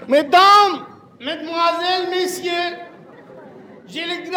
Mesdames, mesdemoiselles, messieurs, j'ai le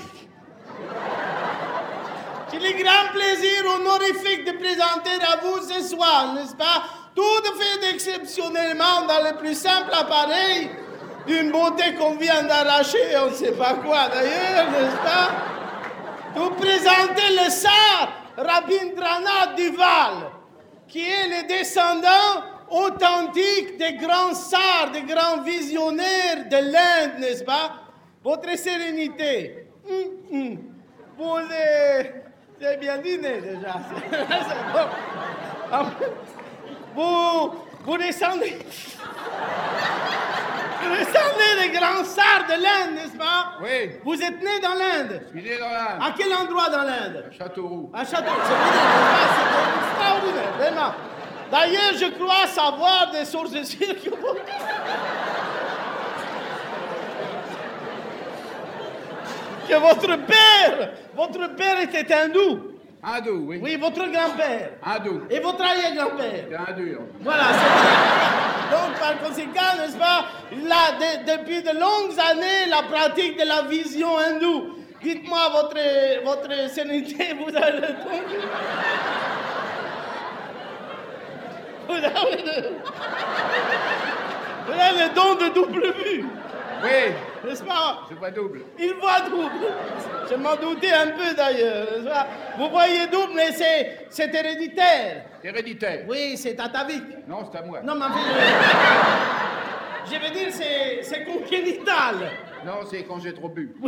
grand plaisir honorifique de présenter à vous ce soir, n'est-ce pas, tout à fait exceptionnellement dans le plus simple appareil, d'une beauté qu'on vient d'arracher, on ne sait pas quoi d'ailleurs, n'est-ce pas, vous présenter le Tsar Rabindranath Duval, qui est le descendant authentique des grands tsars, des grands visionnaires de l'Inde, n'est-ce pas? Votre sérénité. Vous avez bien dîné déjà. Vous descendez. Vous descendez des grands tsars de l'Inde, n'est-ce pas? Oui. Vous êtes né dans l'Inde. Je suis né dans l'Inde. À quel endroit dans l'Inde? À Châteauroux. À Châteauroux. C'est extraordinaire, vraiment. D'ailleurs, je crois savoir des sources sûres que votre père était hindou. Hindou, oui. Oui, votre grand-père. Hindou. Et votre arrière-grand-père. C'est hindou. Voilà, c'est vrai. Donc, par conséquent, n'est-ce pas, il a depuis de longues années la pratique de la vision hindoue. Dites-moi, votre sérénité, vous avez le don. Vous avez le don de double vue. Oui. N'est-ce pas? Je vois double. Il voit double. Je m'en doutais un peu d'ailleurs, n'est-ce pas? Vous voyez double, mais c'est héréditaire. Héréditaire. Oui, c'est atavique. Non, c'est à moi. Non, mais en fait, je veux dire, c'est congénital. Non, c'est quand j'ai trop bu.